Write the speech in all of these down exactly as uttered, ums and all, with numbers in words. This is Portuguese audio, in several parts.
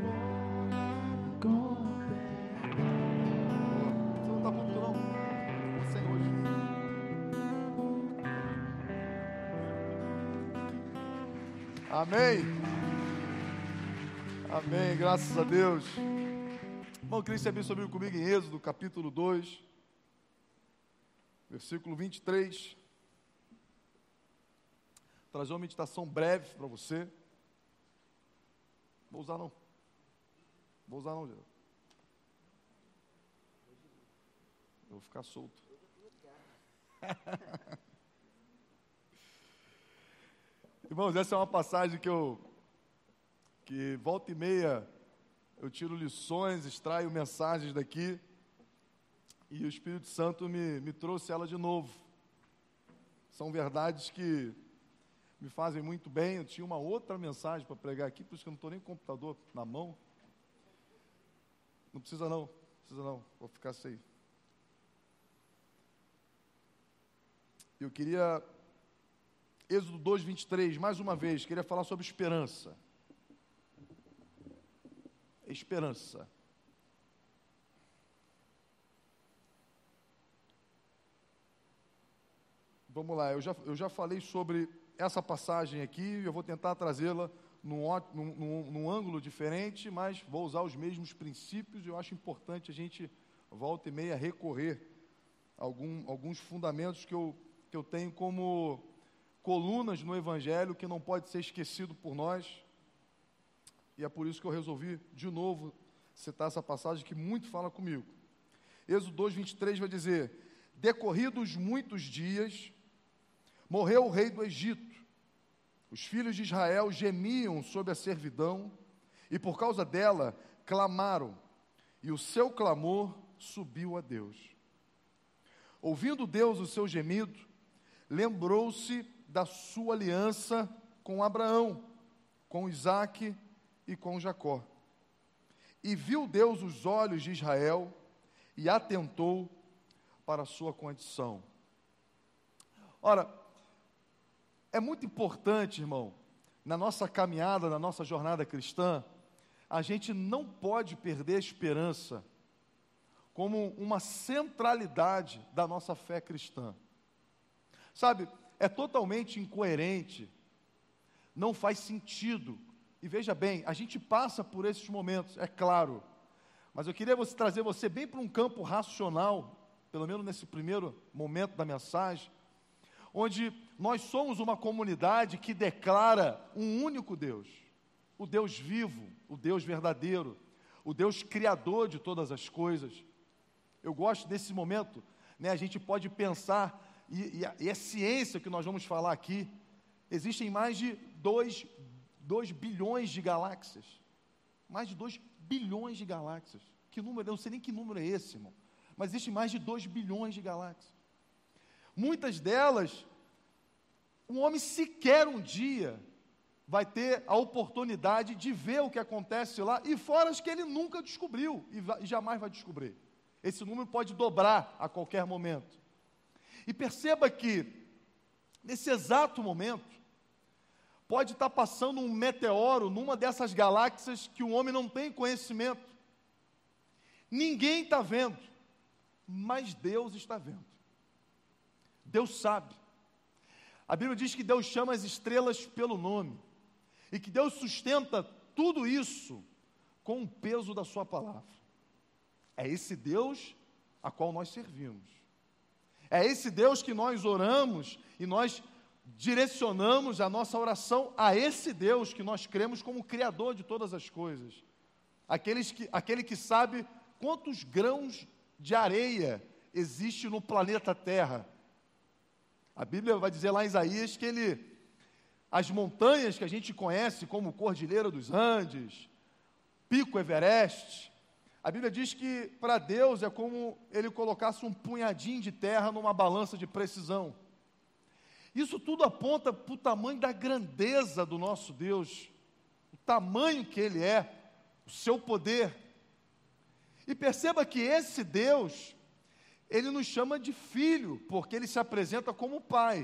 não está muito não. Sem hoje. Amém. Amém, graças a Deus. Irmão, Cristo abençoe sobre comigo em Êxodo, capítulo dois, versículo vinte e três. Trazer uma meditação breve para você. Vou usar não. Vou usar não, Geraldo. Eu vou ficar solto. Irmãos, essa é uma passagem que eu, que volta e meia, eu tiro lições, extraio mensagens daqui, e o Espírito Santo me, me trouxe ela de novo. São verdades que me fazem muito bem. Eu tinha uma outra mensagem para pregar aqui, por isso que eu não estou nem com o computador na mão. Não precisa não, não precisa não, vou ficar sem. Eu queria, Êxodo dois, vinte e três, mais uma vez, queria falar sobre esperança. Esperança. Vamos lá, eu já, eu já falei sobre essa passagem aqui, eu vou tentar trazê-la num, num, num, num ângulo diferente, mas vou usar os mesmos princípios, e eu acho importante a gente, volta e meia, recorrer a algum, alguns fundamentos que eu, que eu tenho como colunas no Evangelho, que não pode ser esquecido por nós, e é por isso que eu resolvi, de novo, citar essa passagem que muito fala comigo. Êxodo dois, vinte e três vai dizer: decorridos muitos dias, morreu o rei do Egito. Os filhos de Israel gemiam sob a servidão, e por causa dela clamaram, e o seu clamor subiu a Deus. Ouvindo Deus o seu gemido, lembrou-se da sua aliança com Abraão, com Isaque e com Jacó. E viu Deus os olhos de Israel e atentou para a sua condição. Ora, é muito importante, irmão, na nossa caminhada, na nossa jornada cristã, a gente não pode perder a esperança como uma centralidade da nossa fé cristã. Sabe, é totalmente incoerente, não faz sentido. E veja bem, a gente passa por esses momentos, é claro, mas eu queria você, trazer você bem para um campo racional, pelo menos nesse primeiro momento da mensagem, onde nós somos uma comunidade que declara um único Deus, o Deus vivo, o Deus verdadeiro, o Deus criador de todas as coisas. Eu gosto desse momento, né, a gente pode pensar, e, e, a, e é ciência que nós vamos falar aqui, existem mais de dois, dois bilhões de galáxias, mais de dois bilhões de galáxias. Que número? Eu não sei nem que número é esse, irmão, mas existem mais de dois bilhões de galáxias. Muitas delas, um homem sequer um dia vai ter a oportunidade de ver o que acontece lá, e fora as que ele nunca descobriu, e, vai, e jamais vai descobrir. Esse número pode dobrar a qualquer momento. E perceba que, nesse exato momento, pode estar passando um meteoro numa dessas galáxias que o homem não tem conhecimento. Ninguém está vendo, mas Deus está vendo. Deus sabe. A Bíblia diz que Deus chama as estrelas pelo nome, e que Deus sustenta tudo isso com o peso da sua palavra. É esse Deus a qual nós servimos. É esse Deus que nós oramos, e nós direcionamos a nossa oração a esse Deus que nós cremos como Criador de todas as coisas. Aqueles que, aquele que sabe quantos grãos de areia existe no planeta Terra. A Bíblia vai dizer lá em Isaías que ele, as montanhas que a gente conhece como Cordilheira dos Andes, Pico Everest, a Bíblia diz que para Deus é como ele colocasse um punhadinho de terra numa balança de precisão. Isso tudo aponta para o tamanho da grandeza do nosso Deus, o tamanho que Ele é, o seu poder. E perceba que esse Deus, Ele nos chama de filho, porque Ele se apresenta como pai.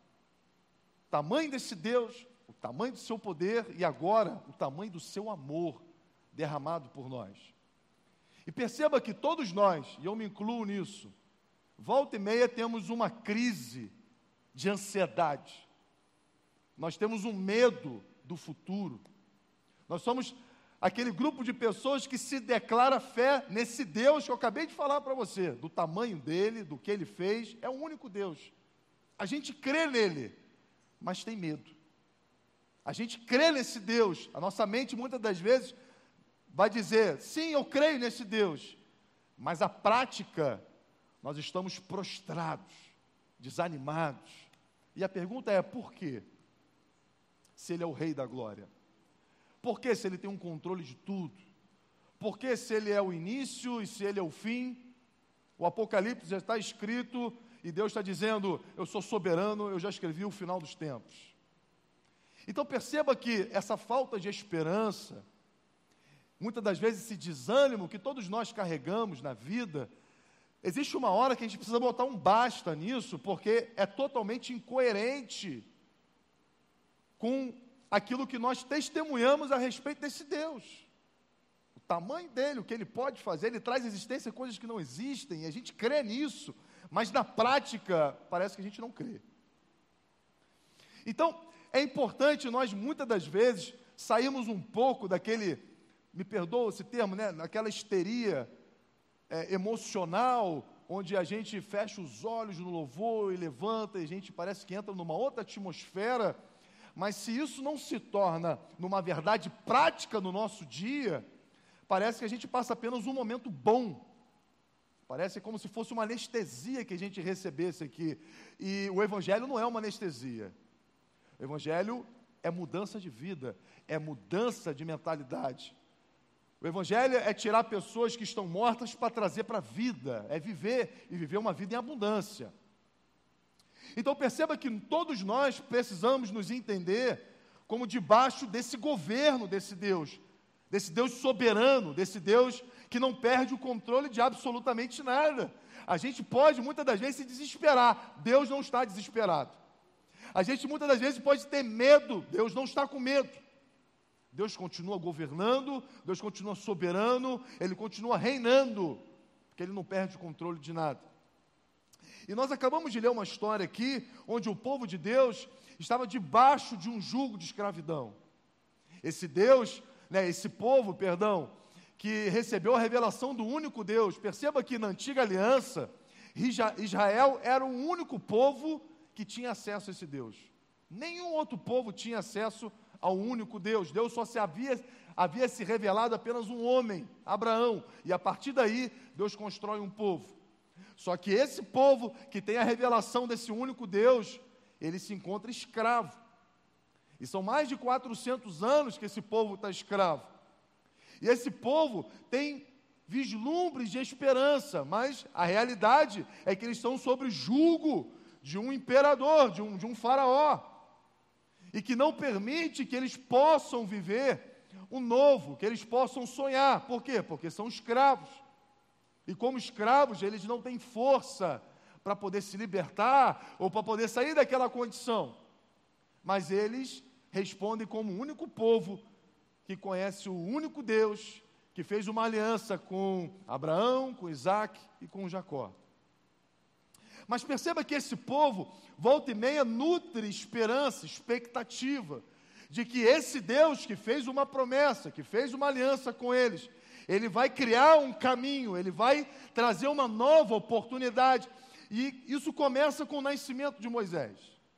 O tamanho desse Deus, o tamanho do seu poder e agora o tamanho do seu amor derramado por nós. E perceba que todos nós, e eu me incluo nisso, volta e meia temos uma crise de ansiedade. Nós temos um medo do futuro. Nós somos aquele grupo de pessoas que se declara fé nesse Deus que eu acabei de falar para você, do tamanho dele, do que ele fez, é o único Deus. A gente crê nele, mas tem medo. A gente crê nesse Deus, a nossa mente muitas das vezes vai dizer, sim, eu creio nesse Deus, mas a prática, nós estamos prostrados, desanimados. E a pergunta é, por quê? Se ele é o Rei da Glória. Por que se ele tem um controle de tudo? Por que se ele é o início e se ele é o fim? O Apocalipse já está escrito e Deus está dizendo, eu sou soberano, eu já escrevi o final dos tempos. Então perceba que essa falta de esperança, muitas das vezes esse desânimo que todos nós carregamos na vida, existe uma hora que a gente precisa botar um basta nisso, porque é totalmente incoerente com aquilo que nós testemunhamos a respeito desse Deus. O tamanho dele, o que ele pode fazer, ele traz à existência coisas que não existem, e a gente crê nisso, mas na prática parece que a gente não crê. Então, é importante nós, muitas das vezes, sairmos um pouco daquele, me perdoa esse termo, né, naquela histeria é, emocional, onde a gente fecha os olhos no louvor e levanta, e a gente parece que entra numa outra atmosfera. Mas se isso não se torna numa verdade prática no nosso dia, parece que a gente passa apenas um momento bom. Parece como se fosse uma anestesia que a gente recebesse aqui. E o Evangelho não é uma anestesia. O Evangelho é mudança de vida, é mudança de mentalidade. O Evangelho é tirar pessoas que estão mortas para trazer para a vida, é viver e viver uma vida em abundância. Então perceba que todos nós precisamos nos entender como debaixo desse governo desse Deus, desse Deus soberano, desse Deus que não perde o controle de absolutamente nada. A gente pode muitas das vezes se desesperar, Deus não está desesperado. A gente muitas das vezes pode ter medo, Deus não está com medo. Deus continua governando, Deus continua soberano, Ele continua reinando, porque Ele não perde o controle de nada. E nós acabamos de ler uma história aqui, onde o povo de Deus estava debaixo de um jugo de escravidão. Esse Deus, né, esse povo, perdão, que recebeu a revelação do único Deus. Perceba que na antiga aliança, Israel era o único povo que tinha acesso a esse Deus. Nenhum outro povo tinha acesso ao único Deus. Deus só se havia, havia se revelado apenas um homem, Abraão. E a partir daí, Deus constrói um povo. Só que esse povo que tem a revelação desse único Deus, ele se encontra escravo. E são mais de quatrocentos anos que esse povo está escravo. E esse povo tem vislumbres de esperança, mas a realidade é que eles estão sob julgo de um imperador, de um, de um faraó, e que não permite que eles possam viver o novo, que eles possam sonhar. Por quê? Porque são escravos. E como escravos, eles não têm força para poder se libertar ou para poder sair daquela condição. Mas eles respondem como o único povo que conhece o único Deus, que fez uma aliança com Abraão, com Isaac e com Jacó. Mas perceba que esse povo, volta e meia, nutre esperança, expectativa, de que esse Deus que fez uma promessa, que fez uma aliança com eles, Ele vai criar um caminho, Ele vai trazer uma nova oportunidade. E isso começa com o nascimento de Moisés.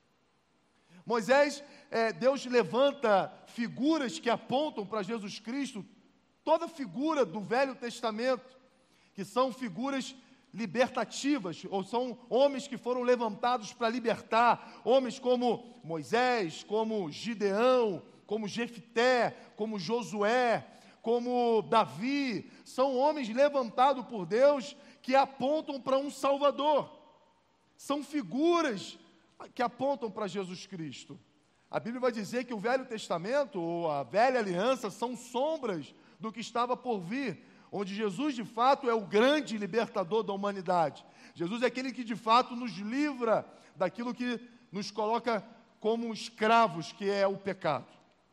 Moisés, é, Deus levanta figuras que apontam para Jesus Cristo, toda figura do Velho Testamento, que são figuras libertativas, ou são homens que foram levantados para libertar, homens como Moisés, como Gideão, como Jefté, como Josué, como Davi, são homens levantados por Deus que apontam para um Salvador. São figuras que apontam para Jesus Cristo. A Bíblia vai dizer que o Velho Testamento, ou a Velha Aliança, são sombras do que estava por vir, onde Jesus, de fato, é o grande libertador da humanidade. Jesus é aquele que, de fato, nos livra daquilo que nos coloca como escravos, que é o pecado.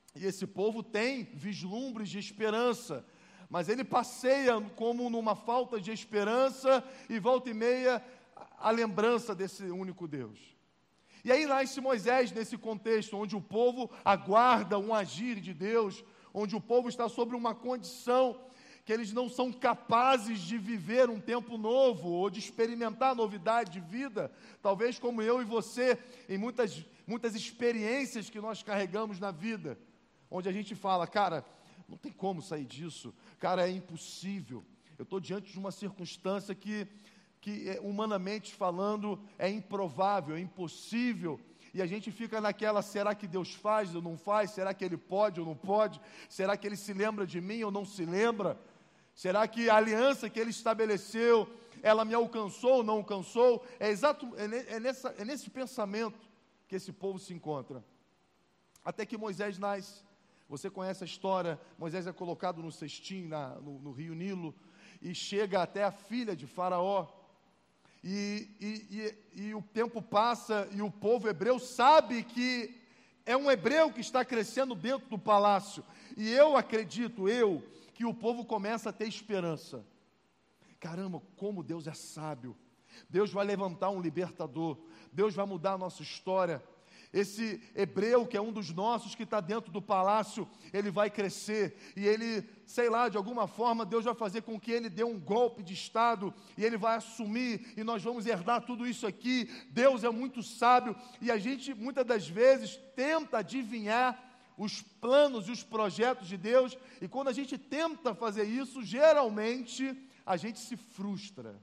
E esse povo tem vislumbres de esperança, mas ele passeia como numa falta de esperança e volta e meia a lembrança desse único Deus. E aí nasce Moisés nesse contexto, onde o povo aguarda um agir de Deus, onde o povo está sobre uma condição que eles não são capazes de viver um tempo novo, ou de experimentar novidade de vida, talvez como eu e você, em muitas, muitas experiências que nós carregamos na vida, onde a gente fala, cara, não tem como sair disso, cara, é impossível, eu estou diante de uma circunstância que, que humanamente falando, é improvável, é impossível, e a gente fica naquela, será que Deus faz ou não faz, será que Ele pode ou não pode, será que Ele se lembra de mim ou não se lembra, será que a aliança que Ele estabeleceu, ela me alcançou ou não alcançou, é, exato, é, é, nessa, é nesse pensamento que esse povo se encontra, até que Moisés nasce. Você conhece a história, Moisés é colocado no cestim, na, no, no rio Nilo, e chega até a filha de Faraó, e, e, e, e o tempo passa, e o povo hebreu sabe que é um hebreu que está crescendo dentro do palácio, e eu acredito, eu, que o povo começa a ter esperança. Caramba, como Deus é sábio, Deus vai levantar um libertador, Deus vai mudar a nossa história. Esse hebreu, que é um dos nossos, que está dentro do palácio, ele vai crescer, e ele, sei lá, de alguma forma, Deus vai fazer com que ele dê um golpe de Estado, e ele vai assumir, e nós vamos herdar tudo isso aqui. Deus é muito sábio, e a gente, muitas das vezes, tenta adivinhar os planos e os projetos de Deus, e quando a gente tenta fazer isso, geralmente, a gente se frustra,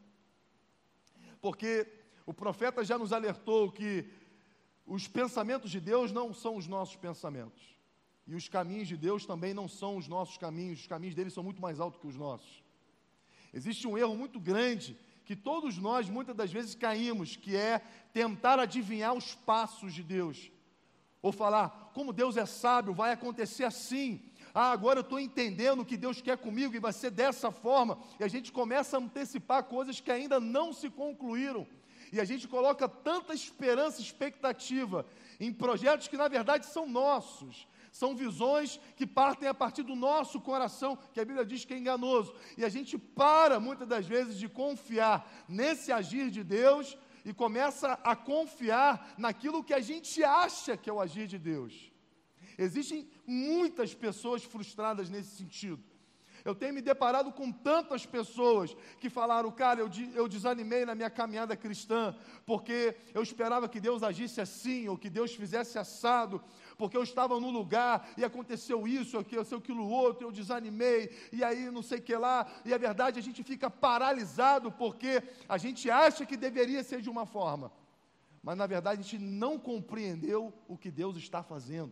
porque o profeta já nos alertou que os pensamentos de Deus não são os nossos pensamentos. E os caminhos de Deus também não são os nossos caminhos. Os caminhos dele são muito mais altos que os nossos. Existe um erro muito grande que todos nós, muitas das vezes, caímos, que é tentar adivinhar os passos de Deus. Ou falar, como Deus é sábio, vai acontecer assim. Ah, agora eu estou entendendo o que Deus quer comigo e vai ser dessa forma. E a gente começa a antecipar coisas que ainda não se concluíram. E a gente coloca tanta esperança e expectativa em projetos que na verdade são nossos, são visões que partem a partir do nosso coração, que a Bíblia diz que é enganoso, e a gente para muitas das vezes de confiar nesse agir de Deus e começa a confiar naquilo que a gente acha que é o agir de Deus. Existem muitas pessoas frustradas nesse sentido. Eu tenho me deparado com tantas pessoas que falaram, cara, eu, eu desanimei na minha caminhada cristã, porque eu esperava que Deus agisse assim, ou que Deus fizesse assado, porque eu estava num lugar e aconteceu isso, aconteceu aquilo outro, eu desanimei, e aí não sei o que lá, e a verdade a gente fica paralisado, porque a gente acha que deveria ser de uma forma, mas na verdade a gente não compreendeu o que Deus está fazendo,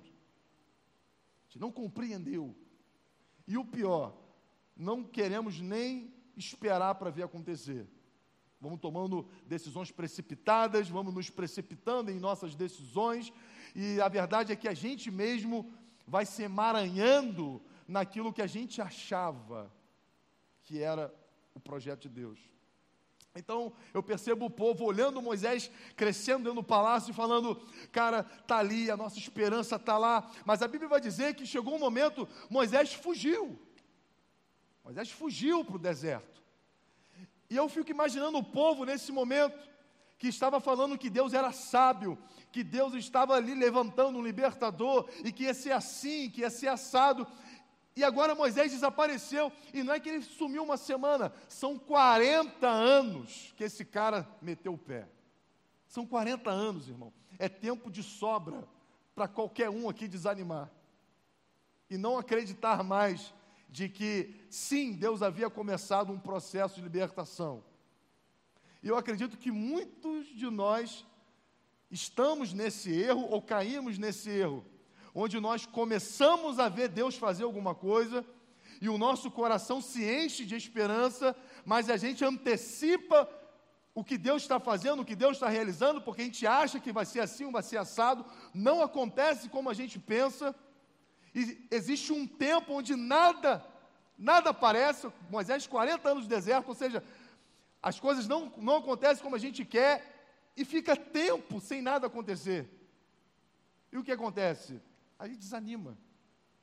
a gente não compreendeu, e o pior, não queremos nem esperar para ver acontecer. Vamos tomando decisões precipitadas, vamos nos precipitando em nossas decisões, e a verdade é que a gente mesmo vai se emaranhando naquilo que a gente achava que era o projeto de Deus. Então, eu percebo o povo olhando Moisés crescendo dentro do palácio e falando, cara, está ali, a nossa esperança está lá, mas a Bíblia vai dizer que chegou um momento, Moisés fugiu. Moisés fugiu para o deserto. E eu fico imaginando o povo nesse momento, que estava falando que Deus era sábio, que Deus estava ali levantando um libertador, e que ia ser assim, que ia ser assado. E agora Moisés desapareceu, e não é que ele sumiu uma semana, são quarenta anos que esse cara meteu o pé. São quarenta anos, irmão. É tempo de sobra para qualquer um aqui desanimar. E não acreditar mais de que, sim, Deus havia começado um processo de libertação. E eu acredito que muitos de nós estamos nesse erro, ou caímos nesse erro, onde nós começamos a ver Deus fazer alguma coisa, e o nosso coração se enche de esperança, mas a gente antecipa o que Deus está fazendo, o que Deus está realizando, porque a gente acha que vai ser assim, vai ser assado, não acontece como a gente pensa. E existe um tempo onde nada, nada aparece, Moisés, quarenta anos de deserto, ou seja, as coisas não, não acontecem como a gente quer, e fica tempo sem nada acontecer. E o que acontece? A gente desanima.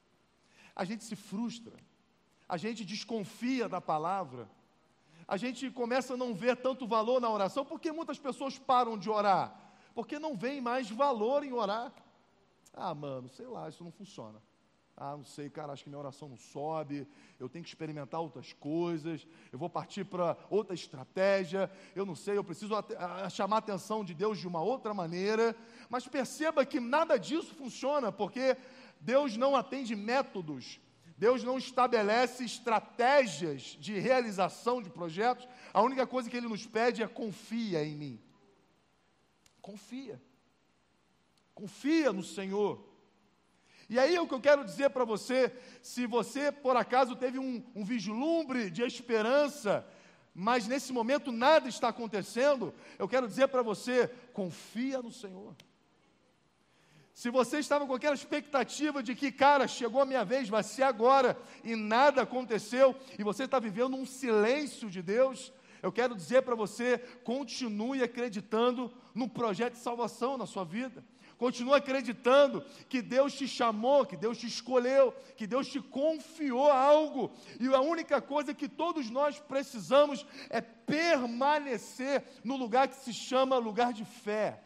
a gente se frustra, a gente desconfia da palavra, a gente começa a não ver tanto valor na oração. Por que muitas pessoas param de orar? Porque não vem mais valor em orar. Ah, mano, sei lá, isso não funciona. Ah, não sei, cara, acho que minha oração não sobe, eu tenho que experimentar outras coisas, eu vou partir para outra estratégia, eu não sei, eu preciso at- a- chamar a atenção de Deus de uma outra maneira. Mas perceba que nada disso funciona, porque Deus não atende métodos, Deus não estabelece estratégias de realização de projetos. A única coisa que Ele nos pede é: confia em mim. Confia. Confia no Senhor. E aí o que eu quero dizer para você, se você por acaso teve um, um vislumbre de esperança, mas nesse momento nada está acontecendo, eu quero dizer para você: confia no Senhor. Se você estava com aquela expectativa de que, cara, chegou a minha vez, vai ser agora, e nada aconteceu, e você está vivendo um silêncio de Deus, eu quero dizer para você: continue acreditando no projeto de salvação na sua vida. Continue acreditando que Deus te chamou, que Deus te escolheu, que Deus te confiou algo. E a única coisa que todos nós precisamos é permanecer no lugar que se chama lugar de fé.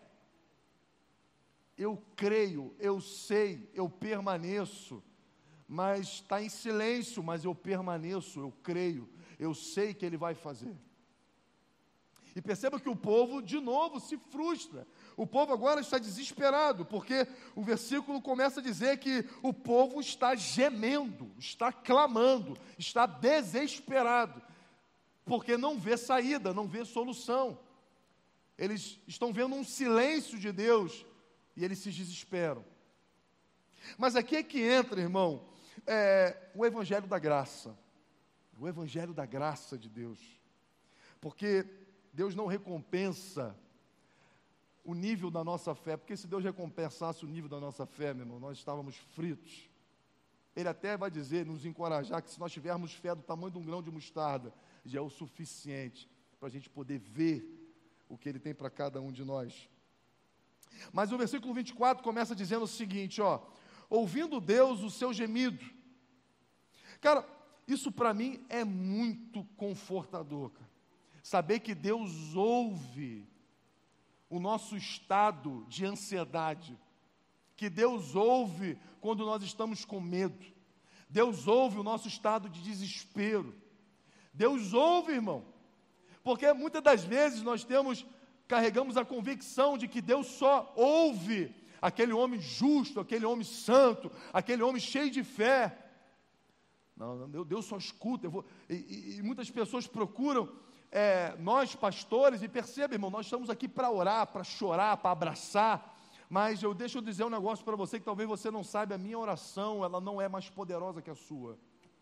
Eu creio, eu sei, eu permaneço, mas está em silêncio, mas eu permaneço, eu creio, eu sei que Ele vai fazer. E perceba que o povo, de novo, se frustra. O povo agora está desesperado, porque o versículo começa a dizer que o povo está gemendo, está clamando, está desesperado, porque não vê saída, não vê solução. Eles estão vendo um silêncio de Deus e eles se desesperam. Mas aqui é que entra, irmão, é, o Evangelho da graça. O Evangelho da graça de Deus. Porque Deus não recompensa o nível da nossa fé, porque se Deus recompensasse o nível da nossa fé, meu irmão, nós estávamos fritos. Ele até vai dizer, nos encorajar, que se nós tivermos fé do tamanho de um grão de mostarda, já é o suficiente para a gente poder ver o que Ele tem para cada um de nós. Mas o versículo vinte e quatro começa dizendo o seguinte, ó: ouvindo Deus o seu gemido. Cara, isso para mim é muito confortador, cara. Saber que Deus ouve o nosso estado de ansiedade, que Deus ouve quando nós estamos com medo, Deus ouve o nosso estado de desespero, Deus ouve, irmão, porque muitas das vezes nós temos, carregamos a convicção de que Deus só ouve aquele homem justo, aquele homem santo, aquele homem cheio de fé. Não, não, Deus só escuta. Eu vou, e, e, e muitas pessoas procuram É, nós pastores, e perceba, irmão, nós estamos aqui para orar, para chorar, para abraçar, mas eu deixo eu dizer um negócio para você que talvez você não saiba: a minha oração, ela não é mais poderosa que a sua.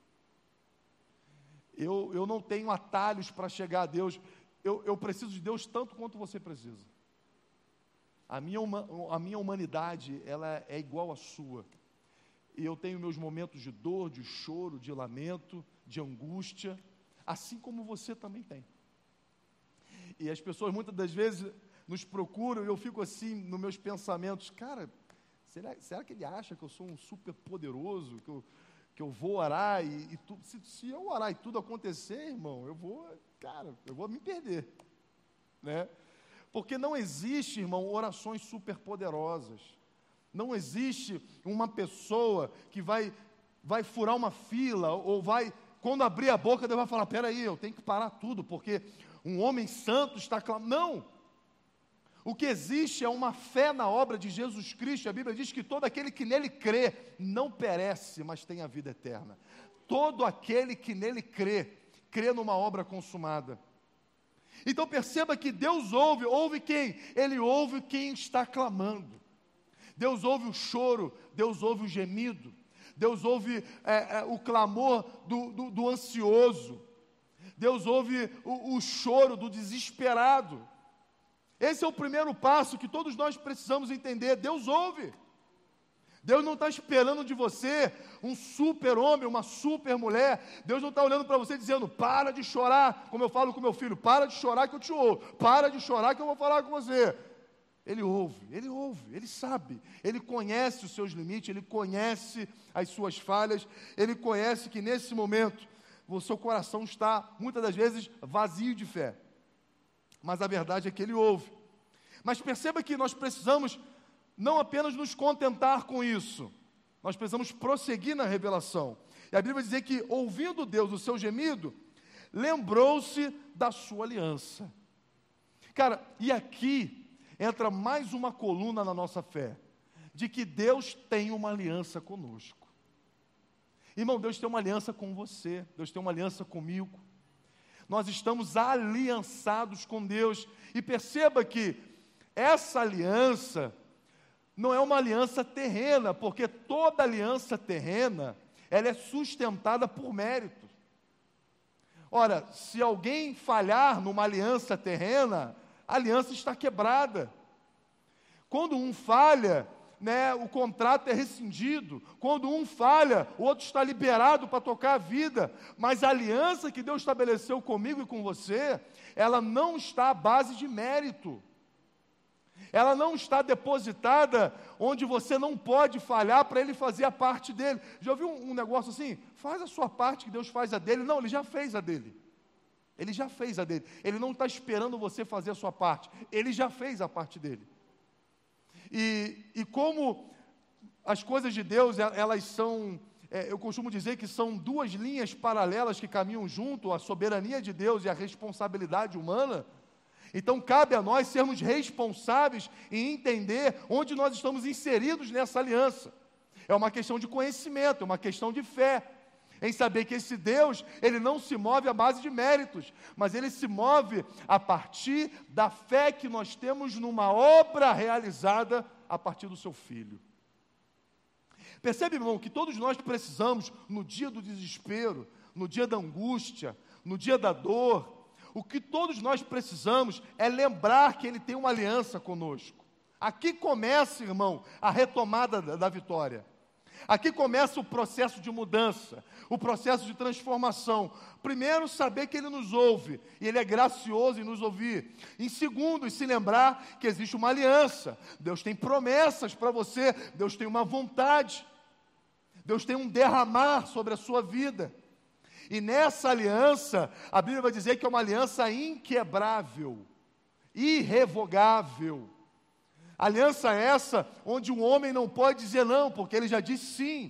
Eu, eu não tenho atalhos para chegar a Deus, eu, eu preciso de Deus tanto quanto você precisa. A minha, a minha humanidade, ela é igual à sua, e eu tenho meus momentos de dor, de choro, de lamento, de angústia, assim como você também tem. E as pessoas muitas das vezes nos procuram e eu fico assim nos meus pensamentos: cara, será, será que ele acha que eu sou um super poderoso, que eu, que eu vou orar e, e tudo, se, se eu orar e tudo acontecer, irmão, eu vou, cara, eu vou me perder, né? Porque não existe, irmão, orações super poderosas. Não existe uma pessoa que vai, vai furar uma fila ou vai, quando abrir a boca, Deus vai falar: peraí, eu tenho que parar tudo, porque um homem santo está clamando. Não! O que existe é uma fé na obra de Jesus Cristo. A Bíblia diz que todo aquele que nele crê não perece, mas tem a vida eterna. Todo aquele que nele crê, crê numa obra consumada. Então perceba que Deus ouve, ouve quem? Ele ouve quem está clamando. Deus ouve o choro, Deus ouve o gemido. Deus ouve é, é, o clamor do, do, do ansioso. Deus ouve o, o choro do desesperado. Esse é o primeiro passo que todos nós precisamos entender. Deus ouve. Deus não está esperando de você um super homem, uma super mulher. Deus não está olhando para você dizendo: para de chorar, como eu falo com meu filho, para de chorar que eu te ouvo, para de chorar que eu vou falar com você. Ele ouve, ele ouve, ele sabe, ele conhece os seus limites, ele conhece as suas falhas, ele conhece que nesse momento o seu coração está, muitas das vezes, vazio de fé. Mas a verdade é que ele ouve. Mas perceba que nós precisamos não apenas nos contentar com isso, nós precisamos prosseguir na revelação. E a Bíblia vai dizer que, ouvindo Deus o seu gemido, lembrou-se da sua aliança. Cara, e aqui entra mais uma coluna na nossa fé, de que Deus tem uma aliança conosco. Irmão, Deus tem uma aliança com você, Deus tem uma aliança comigo. Nós estamos aliançados com Deus. E perceba que essa aliança não é uma aliança terrena, porque toda aliança terrena, ela é sustentada por mérito. Ora, se alguém falhar numa aliança terrena, a aliança está quebrada. Quando um falha, né, o contrato é rescindido. Quando um falha, o outro está liberado para tocar a vida. Mas a aliança que Deus estabeleceu comigo e com você, ela não está à base de mérito. Ela não está depositada onde você não pode falhar para Ele fazer a parte dele. Já ouviu um, um negócio assim? Faz a sua parte que Deus faz a dele. Não, Ele já fez a dele. Ele já fez a dele. Ele não está esperando você fazer a sua parte. Ele já fez a parte dele. E, e como as coisas de Deus, elas são, é, eu costumo dizer que são duas linhas paralelas que caminham junto, a soberania de Deus e a responsabilidade humana. Então cabe a nós sermos responsáveis em entender onde nós estamos inseridos nessa aliança. É uma questão de conhecimento, é uma questão de fé. Em saber que esse Deus, Ele não se move à base de méritos, mas Ele se move a partir da fé que nós temos numa obra realizada a partir do Seu Filho. Percebe, irmão, que todos nós precisamos, no dia do desespero, no dia da angústia, no dia da dor, o que todos nós precisamos é lembrar que Ele tem uma aliança conosco. Aqui começa, irmão, a retomada da, da vitória. Aqui começa o processo de mudança, o processo de transformação. Primeiro, saber que Ele nos ouve, e Ele é gracioso em nos ouvir. Em segundo, se lembrar que existe uma aliança. Deus tem promessas para você, Deus tem uma vontade, Deus tem um derramar sobre a sua vida. E nessa aliança, a Bíblia vai dizer que é uma aliança inquebrável, irrevogável. Aliança essa onde o homem não pode dizer não, porque ele já disse sim.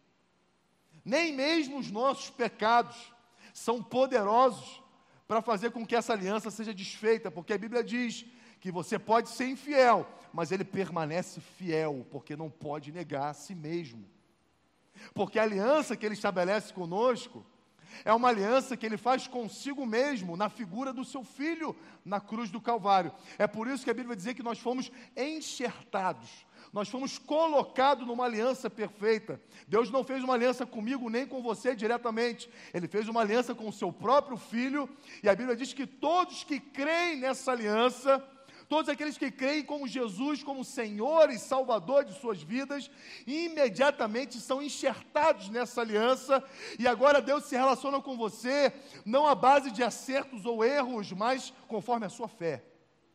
Nem mesmo os nossos pecados são poderosos para fazer com que essa aliança seja desfeita, porque a Bíblia diz que você pode ser infiel, mas ele permanece fiel, porque não pode negar a si mesmo. Porque a aliança que ele estabelece conosco é uma aliança que Ele faz consigo mesmo, na figura do Seu Filho, na cruz do Calvário. É por isso que a Bíblia vai dizer que nós fomos enxertados, nós fomos colocados numa aliança perfeita. Deus não fez uma aliança comigo, nem com você diretamente. Ele fez uma aliança com o Seu próprio Filho, e a Bíblia diz que todos que creem nessa aliança, todos aqueles que creem como Jesus, como Senhor e Salvador de suas vidas, imediatamente são enxertados nessa aliança, e agora Deus se relaciona com você, não à base de acertos ou erros, mas conforme a sua fé.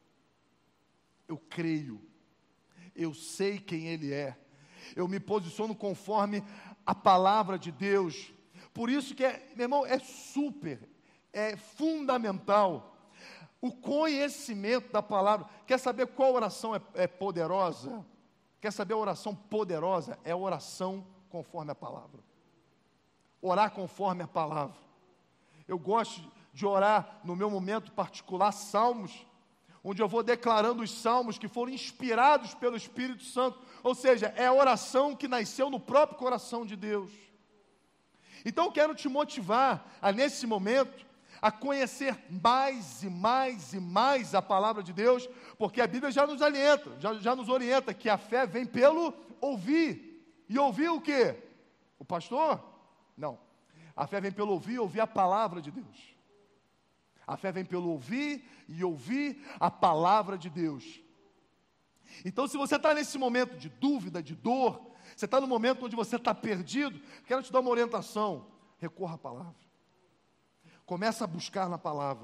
Eu creio, eu sei quem Ele é, eu me posiciono conforme a palavra de Deus. Por isso que, é, meu irmão, é super, é fundamental o conhecimento da palavra. Quer saber qual oração é, é poderosa? Quer saber a oração poderosa? É a oração conforme a palavra. Orar conforme a palavra. Eu gosto de orar no meu momento particular, salmos, onde eu vou declarando os salmos que foram inspirados pelo Espírito Santo. Ou seja, é a oração que nasceu no próprio coração de Deus. Então eu quero te motivar a, nesse momento, a conhecer mais e mais e mais a palavra de Deus, porque a Bíblia já nos alienta, já, já nos orienta que a fé vem pelo ouvir. E ouvir o quê? O pastor? Não. A fé vem pelo ouvir e ouvir a palavra de Deus. A fé vem pelo ouvir e ouvir a palavra de Deus. Então, se você está nesse momento de dúvida, de dor, você está no momento onde você está perdido, quero te dar uma orientação. Recorra à palavra. Começa a buscar na palavra.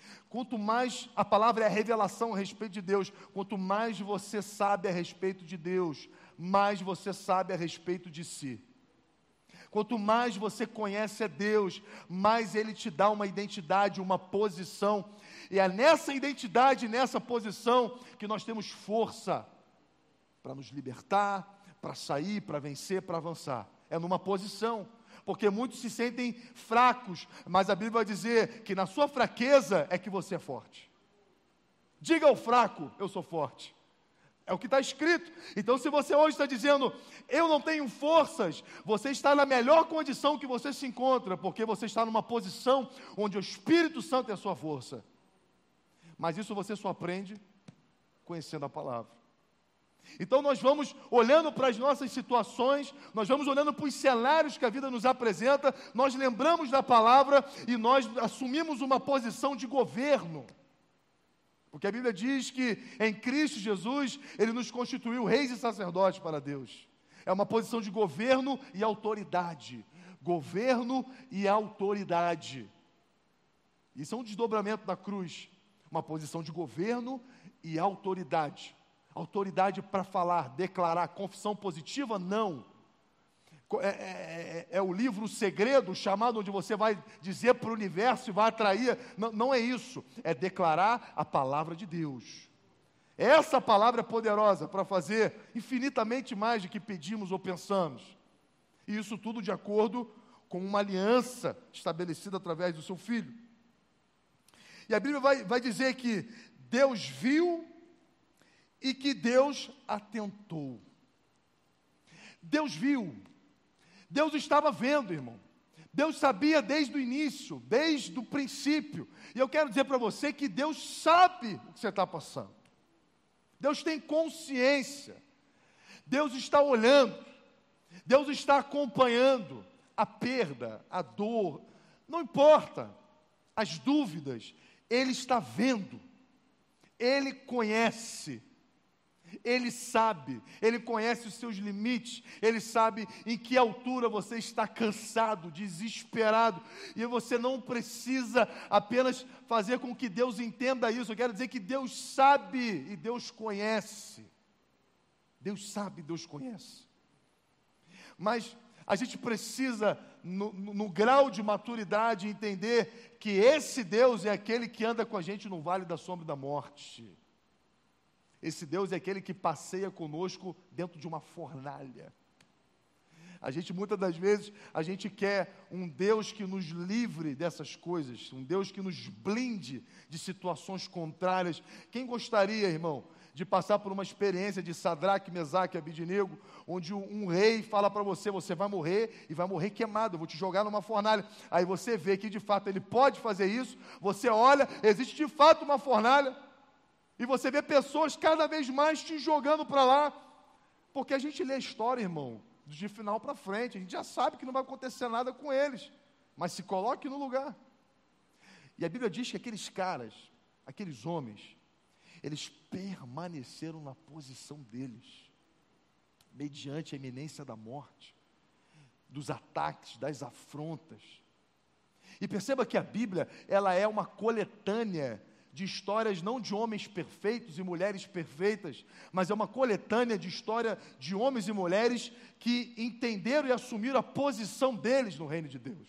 Quanto mais a palavra é a revelação a respeito de Deus, quanto mais você sabe a respeito de Deus, mais você sabe a respeito de si. Quanto mais você conhece a Deus, mais Ele te dá uma identidade, uma posição. E é nessa identidade, nessa posição, que nós temos força para nos libertar, para sair, para vencer, para avançar. É numa posição. Porque muitos se sentem fracos, mas a Bíblia vai dizer que na sua fraqueza é que você é forte. Diga ao fraco, eu sou forte. É o que está escrito. Então, se você hoje está dizendo, eu não tenho forças, você está na melhor condição que você se encontra, porque você está numa posição onde o Espírito Santo é a sua força. Mas isso você só aprende conhecendo a palavra. Então nós vamos olhando para as nossas situações, nós vamos olhando para os cenários que a vida nos apresenta, nós lembramos da palavra e nós assumimos uma posição de governo. Porque a Bíblia diz que em Cristo Jesus, Ele nos constituiu reis e sacerdotes para Deus. É uma posição de governo e autoridade. Governo e autoridade. Isso é um desdobramento da cruz. Uma posição de governo e autoridade. Autoridade para falar, declarar, confissão positiva? Não. É, é, é o livro O Segredo, chamado onde você vai dizer para o universo e vai atrair. Não, não é isso. É declarar a palavra de Deus. Essa palavra é poderosa para fazer infinitamente mais do que pedimos ou pensamos. E isso tudo de acordo com uma aliança estabelecida através do seu Filho. E a Bíblia vai, vai dizer que Deus viu e que Deus atentou. Deus viu. Deus estava vendo, irmão. Deus sabia desde o início, desde o princípio. E eu quero dizer para você que Deus sabe o que você está passando. Deus tem consciência. Deus está olhando. Deus está acompanhando a perda, a dor. Não importa as dúvidas. Ele está vendo. Ele conhece. Ele sabe, Ele conhece os seus limites, Ele sabe em que altura você está cansado, desesperado, e você não precisa apenas fazer com que Deus entenda isso. Eu quero dizer que Deus sabe e Deus conhece. Deus sabe e Deus conhece. Mas a gente precisa, no, no, no grau de maturidade, entender que esse Deus é aquele que anda com a gente no vale da sombra da morte. Esse Deus é aquele que passeia conosco dentro de uma fornalha. A gente, muitas das vezes, a gente quer um Deus que nos livre dessas coisas, um Deus que nos blinde de situações contrárias. Quem gostaria, irmão, de passar por uma experiência de Sadraque, Mesaque e Abidnego, onde um rei fala para você, você vai morrer e vai morrer queimado, eu vou te jogar numa fornalha. Aí você vê que de fato ele pode fazer isso, você olha, existe de fato uma fornalha, e você vê pessoas cada vez mais te jogando para lá, porque a gente lê a história, irmão, de final para frente, a gente já sabe que não vai acontecer nada com eles, mas se coloque no lugar. E a Bíblia diz que aqueles caras, aqueles homens, eles permaneceram na posição deles, mediante a iminência da morte, dos ataques, das afrontas. E perceba que a Bíblia, ela é uma coletânea de histórias não de homens perfeitos e mulheres perfeitas, mas é uma coletânea de história de homens e mulheres que entenderam e assumiram a posição deles no reino de Deus.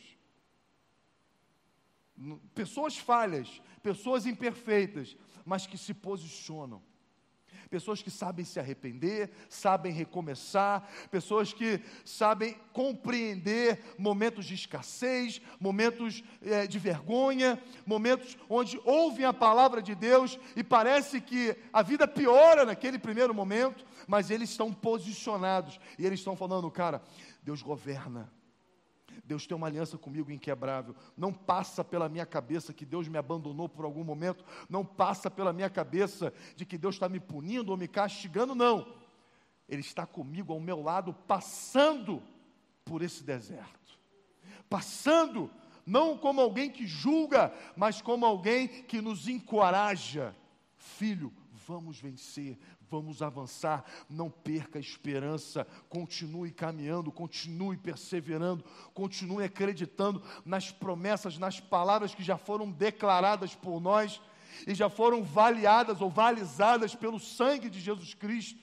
Pessoas falhas, pessoas imperfeitas, mas que se posicionam. Pessoas que sabem se arrepender, sabem recomeçar, pessoas que sabem compreender momentos de escassez, momentos é, de vergonha, momentos onde ouvem a palavra de Deus e parece que a vida piora naquele primeiro momento, mas eles estão posicionados e eles estão falando, cara, Deus governa. Deus tem uma aliança comigo inquebrável. Não passa pela minha cabeça que Deus me abandonou por algum momento. Não passa pela minha cabeça de que Deus está me punindo ou me castigando, não. Ele está comigo ao meu lado, passando por esse deserto. Passando, não como alguém que julga, mas como alguém que nos encoraja. filho, vamos vencer, vamos avançar, não perca a esperança, continue caminhando, continue perseverando, continue acreditando nas promessas, nas palavras que já foram declaradas por nós e já foram valiadas ou valizadas pelo sangue de Jesus Cristo.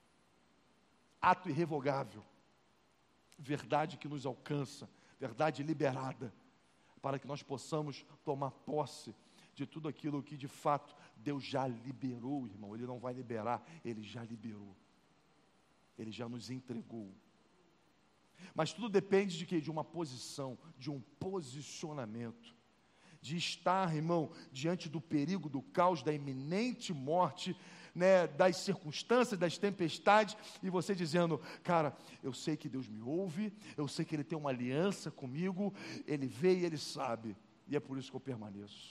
Ato irrevogável, verdade que nos alcança, verdade liberada, para que nós possamos tomar posse de tudo aquilo que de fato Deus já liberou, irmão. Ele não vai liberar, Ele já liberou. Ele já nos entregou. Mas tudo depende de quê? De uma posição, de um posicionamento. De estar, irmão, diante do perigo, do caos, da iminente morte, né, das circunstâncias, das tempestades, e você dizendo, cara, eu sei que Deus me ouve, eu sei que Ele tem uma aliança comigo, Ele vê e Ele sabe, e é por isso que eu permaneço.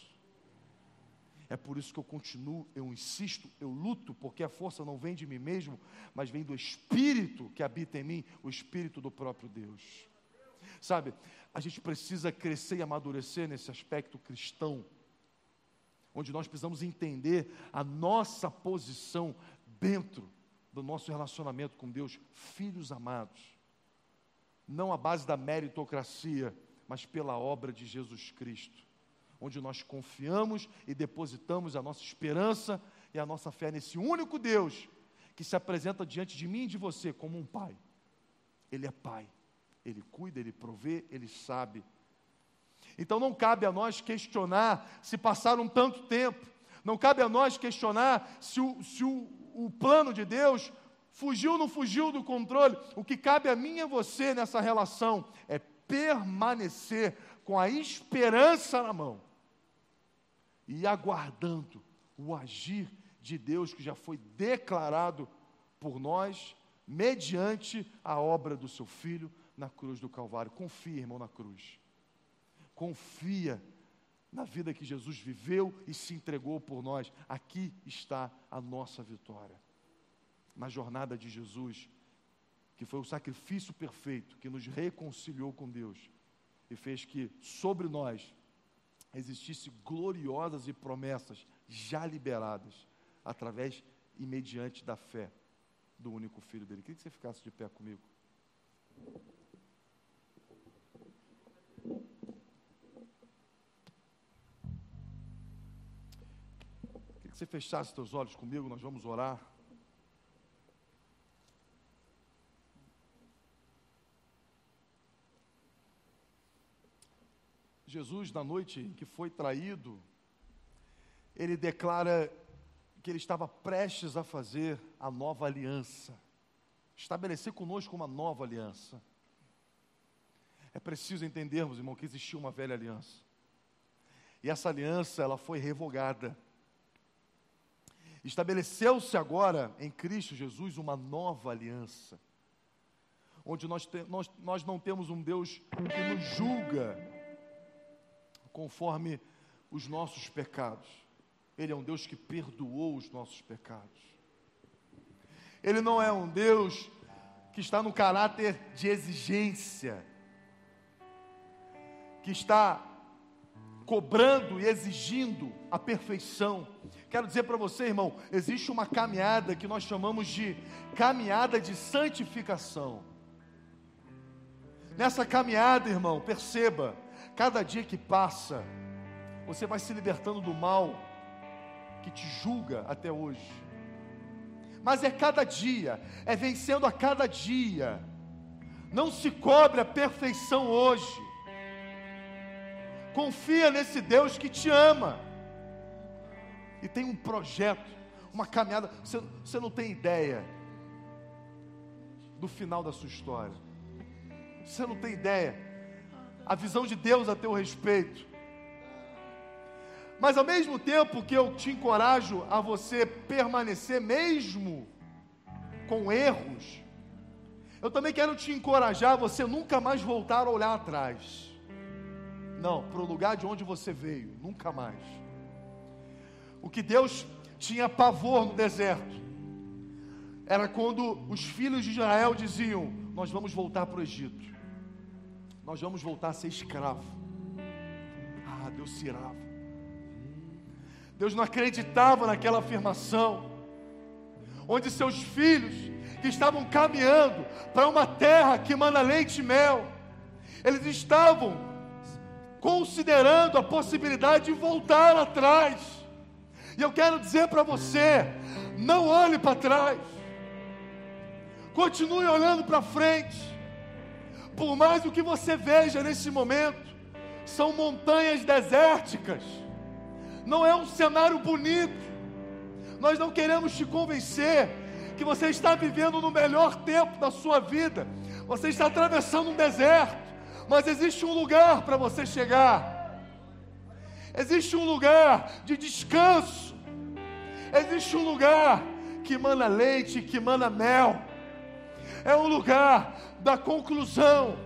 É por isso que eu continuo, eu insisto, eu luto, porque a força não vem de mim mesmo, mas vem do Espírito que habita em mim, o Espírito do próprio Deus. Sabe, a gente precisa crescer e amadurecer nesse aspecto cristão, onde nós precisamos entender a nossa posição dentro do nosso relacionamento com Deus, filhos amados, não à base da meritocracia, mas pela obra de Jesus Cristo, onde nós confiamos e depositamos a nossa esperança e a nossa fé nesse único Deus, que se apresenta diante de mim e de você como um Pai. Ele é Pai, Ele cuida, Ele provê, Ele sabe. Então não cabe a nós questionar se passaram tanto tempo, não cabe a nós questionar se o, se o, o plano de Deus fugiu ou não fugiu do controle. O que cabe a mim e a você nessa relação é permanecer com a esperança na mão e aguardando o agir de Deus que já foi declarado por nós mediante a obra do seu Filho na cruz do Calvário. Confia, irmão, na cruz. Confia na vida que Jesus viveu e se entregou por nós. Aqui está a nossa vitória. Na jornada de Jesus, que foi o sacrifício perfeito, que nos reconciliou com Deus e fez que sobre nós existissem gloriosas e promessas já liberadas através e mediante da fé do único Filho dele. Queria que você ficasse de pé comigo. Queria que você fechasse seus olhos comigo, nós vamos orar. Jesus, na noite em que foi traído, ele declara que ele estava prestes a fazer a nova aliança, estabelecer conosco uma nova aliança. É preciso entendermos, irmão, que existia uma velha aliança, e essa aliança, ela foi revogada. Estabeleceu-se agora em Cristo Jesus uma nova aliança, onde nós, te, nós, nós não temos um Deus que nos julga conforme os nossos pecados. Ele é um Deus que perdoou os nossos pecados. Ele não é um Deus que está no caráter de exigência, que está cobrando e exigindo a perfeição. Quero dizer para você, irmão, existe uma caminhada que nós chamamos de caminhada de santificação. Nessa caminhada, irmão, perceba, cada dia que passa, você vai se libertando do mal que te julga até hoje. Mas é cada dia, é vencendo a cada dia. Não se cobre a perfeição hoje. Confia nesse Deus que te ama. E tem um projeto, uma caminhada. Você, você não tem ideia do final da sua história. Você não tem ideia a visão de Deus a teu respeito. Mas ao mesmo tempo que eu te encorajo a você permanecer mesmo com erros, eu também quero te encorajar a você nunca mais voltar a olhar atrás. Não, para o lugar de onde você veio, nunca mais. O que Deus tinha pavor no deserto era quando os filhos de Israel diziam: nós vamos voltar para o Egito, nós vamos voltar a ser escravo. Ah, Deus se irava. Deus não acreditava naquela afirmação, onde seus filhos, que estavam caminhando para uma terra que mana leite e mel, eles estavam considerando a possibilidade de voltar atrás. E eu quero dizer para você, não olhe para trás, continue olhando para frente. Por mais do que você veja nesse momento, são montanhas desérticas, não é um cenário bonito. Nós não queremos te convencer que você está vivendo no melhor tempo da sua vida. Você está atravessando um deserto, mas existe um lugar para você chegar. Existe um lugar de descanso. Existe um lugar que mana leite, que mana mel. É um lugar da conclusão,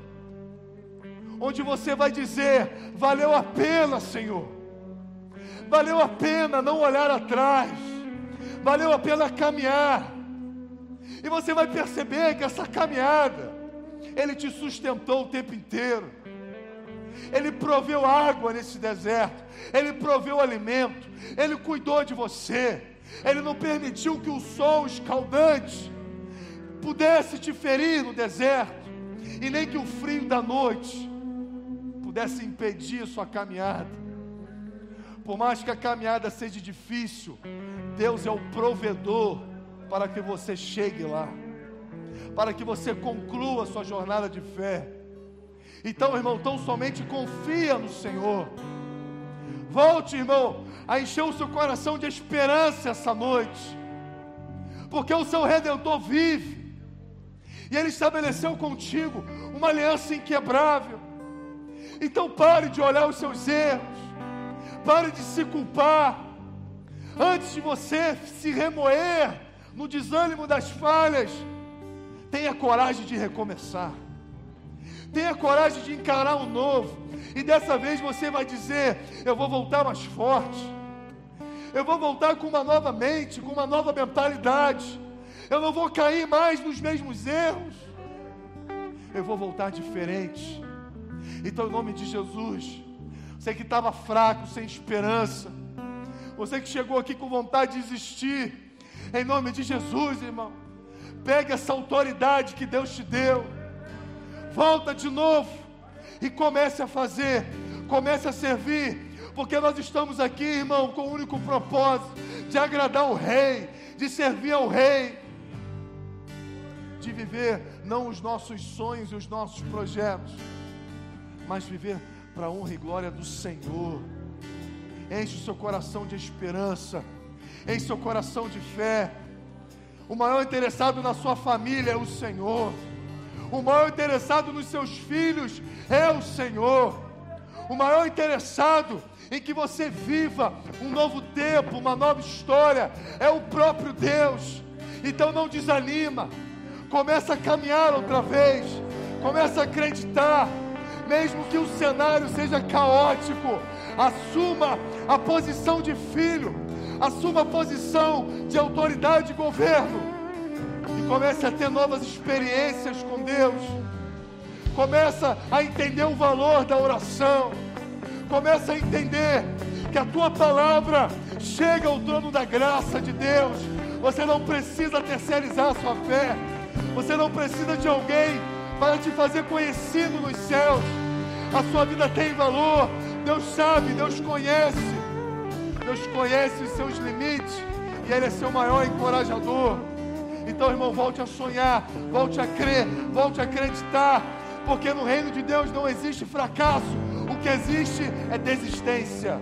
onde você vai dizer: valeu a pena, Senhor. Valeu a pena não olhar atrás. Valeu a pena caminhar. E você vai perceber que essa caminhada, Ele te sustentou o tempo inteiro. Ele proveu água nesse deserto. Ele proveu alimento. Ele cuidou de você. Ele não permitiu que o sol escaldante pudesse te ferir no deserto, e nem que o frio da noite pudesse impedir sua caminhada. Por mais que a caminhada seja difícil, Deus é o provedor para que você chegue lá, para que você conclua a sua jornada de fé. Então, irmão, tão somente confia no Senhor. Volte, irmão, a encher o seu coração de esperança essa noite, porque o seu Redentor vive, e Ele estabeleceu contigo uma aliança inquebrável. Então pare de olhar os seus erros, pare de se culpar, antes de você se remoer no desânimo das falhas. Tenha coragem de recomeçar, tenha coragem de encarar o novo, e dessa vez você vai dizer: eu vou voltar mais forte, eu vou voltar com uma nova mente, com uma nova mentalidade, eu não vou cair mais nos mesmos erros, eu vou voltar diferente. Então, em nome de Jesus, você que estava fraco, sem esperança, você que chegou aqui com vontade de desistir, em nome de Jesus, irmão, pegue essa autoridade que Deus te deu, volta de novo e comece a fazer, comece a servir, porque nós estamos aqui, irmão, com o único propósito de agradar o Rei, de servir ao Rei, de viver não os nossos sonhos e os nossos projetos, mas viver para a honra e glória do Senhor. Enche o seu coração de esperança, enche o seu coração de fé. O maior interessado na sua família é o Senhor, o maior interessado nos seus filhos é o Senhor, o maior interessado em que você viva um novo tempo, uma nova história, é o próprio Deus. Então não desanima, começa a caminhar outra vez, começa a acreditar, mesmo que o cenário seja caótico. Assuma a posição de filho, assuma a posição de autoridade e governo, e comece a ter novas experiências com Deus. Começa a entender o valor da oração, começa a entender que a tua palavra chega ao trono da graça de Deus. Você não precisa terceirizar a sua fé, você não precisa de alguém para te fazer conhecido nos céus. A sua vida tem valor. Deus sabe, Deus conhece, Deus conhece os seus limites, e Ele é seu maior encorajador. Então, irmão, volte a sonhar, volte a crer, volte a acreditar, porque no reino de Deus não existe fracasso, o que existe é desistência.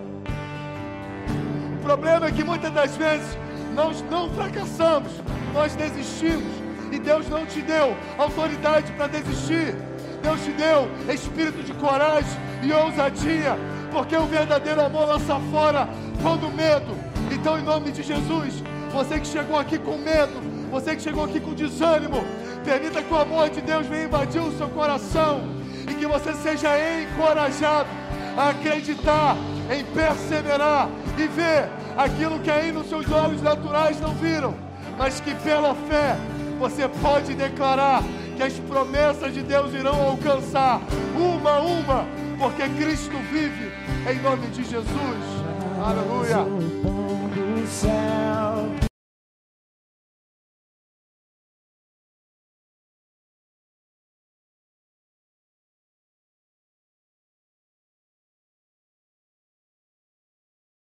O problema é que muitas das vezes nós não fracassamos, nós desistimos, e Deus não te deu autoridade para desistir. Deus te deu espírito de coragem e ousadia, porque o verdadeiro amor lança fora todo medo. Então, em nome de Jesus, você que chegou aqui com medo, você que chegou aqui com desânimo, permita que o amor de Deus venha invadir o seu coração, e que você seja encorajado a acreditar, em perseverar e ver aquilo que aí nos seus olhos naturais não viram, mas que pela fé você pode declarar que as promessas de Deus irão alcançar uma a uma, porque Cristo vive, em nome de Jesus. Aleluia. O pão do céu.